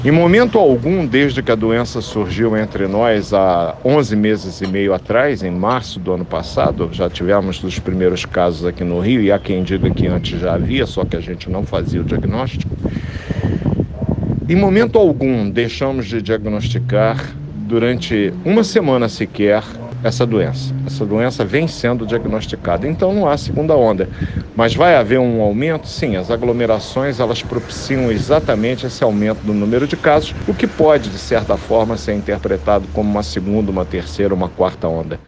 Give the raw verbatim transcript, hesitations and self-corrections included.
Em momento algum, desde que a doença surgiu entre nós há onze meses e meio atrás, em março do ano passado, já tivemos os primeiros casos aqui no Rio, e há quem diga que antes já havia, só que a gente não fazia o diagnóstico. Em momento algum, deixamos de diagnosticar durante uma semana sequer essa doença. Essa doença vem sendo diagnosticada, então não há segunda onda. Mas vai haver um aumento? Sim, as aglomerações elas propiciam exatamente esse aumento do número de casos, o que pode, de certa forma, ser interpretado como uma segunda, uma terceira, uma quarta onda.